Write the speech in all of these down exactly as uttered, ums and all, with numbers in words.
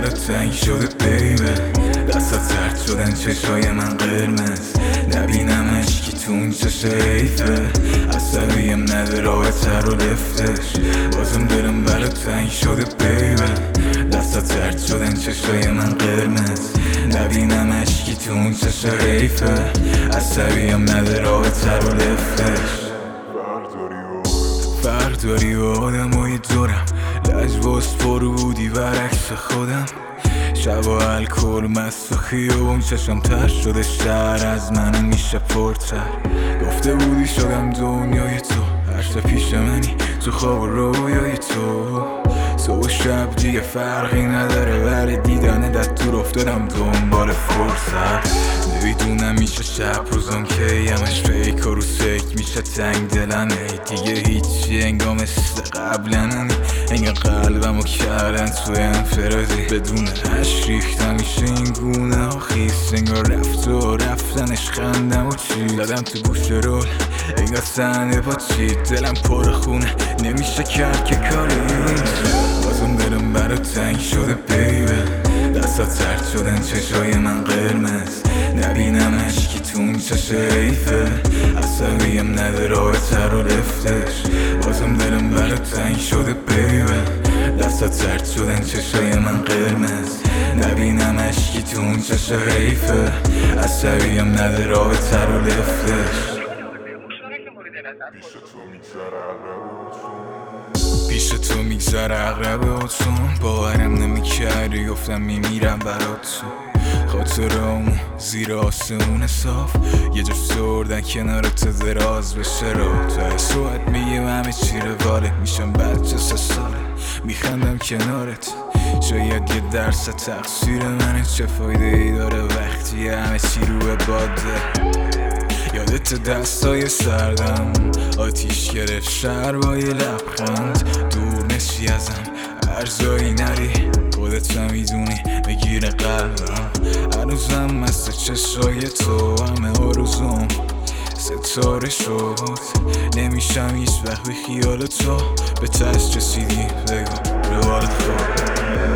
برات تنگ شده بیبه، دستات سرد شدن چشای من قرمز، نبینم عشقی تو اون چشای حیفه، عصبیم نده راه تر و لفتش، بازم دلم برات تنگ شده بیبه، دستات سرد شدن چشای من قرمز، نبینم عشقی تو اون چشای حیفه، عصبیم نده راه تر و لفتش. فرق داری و آدمای دورم، لجباز پرو بودی برعکس خودم، شب و الکل مست و خیابون چشم تر شده، شهر از من میشه پرتر، گفته بودی شدم دنیای تو، هر شب پیش منی تو خواب و رویای تو، صبح و شب دیگه فرقی نداره، ولی دیدن دست دور افتادم دنبال فرصت، نمیدونم میشه شب روزم که یمش فیک و رو سک میشه تنگ دلن، ای دیگه هیچی انگار مثل قبلن، انگار قلبمو کردن توی انفرادی، بدون عشق ریختم میشه این گونه ها خیس، انگار رفت و رفتنش خندم و چی دادم تو گوش رول، انگار صحنه با چی دلم پر خونه نمیشه کرد که کاری نیست، بازم دلم برات تنگ شده بیبه، دستات سرد شدن چشای من قرمز، نبینم عشقی تو اون چشای حیفه، عصبیم نده راه تر و لفتش، بازم دلم برات تنگ شده بیبه، دستات سرد شدن چشای من قرمز، نبینم عشقی تو اون چشای حیفه، عصبیم نده راه تر و لفتش. پیش تو میگذره عقرب اتون، باورم نمیکردی گفتم میمیرم برات تو، خاطرامو زیر آسمون صاف یه جا سردن کنارت دراز بشه رو، تا سوعت میگیم همه چی رواله، میشم بچه سه ساله میخندم کنارت، شاید یه درس تقصیر منه، چه فایده ای داره وقتی همه چی رو باده، یادت دستای سردم آتیش گرفت شهر با یه لبخند، دور نشی ازم ارزایی نری خودت هم میدونی بگیر قلبم، هنوزم مثل چشای تو همه آرزوم ستاره شد، نمیشم هیچ وقت به خیال تو، به تشت رسیدی بگو روال خود.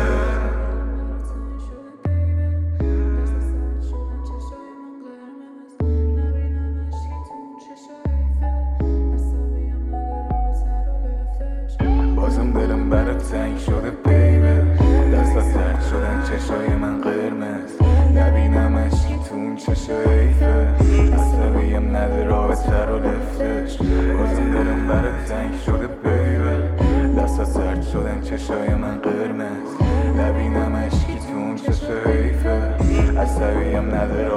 بازم دلم برات تنگ شده بیبه، دستات سرد شدن چشای من قرمز، نبینم عشقی تو اون چشای حیفه، عصبیم نده راه تر و لفتش، بازم دلم برات تنگ شده بیبه، دستات سرد شدن چشای من قرمز، نبینم عشقی تو اون چشای حیفه، عصبیم نده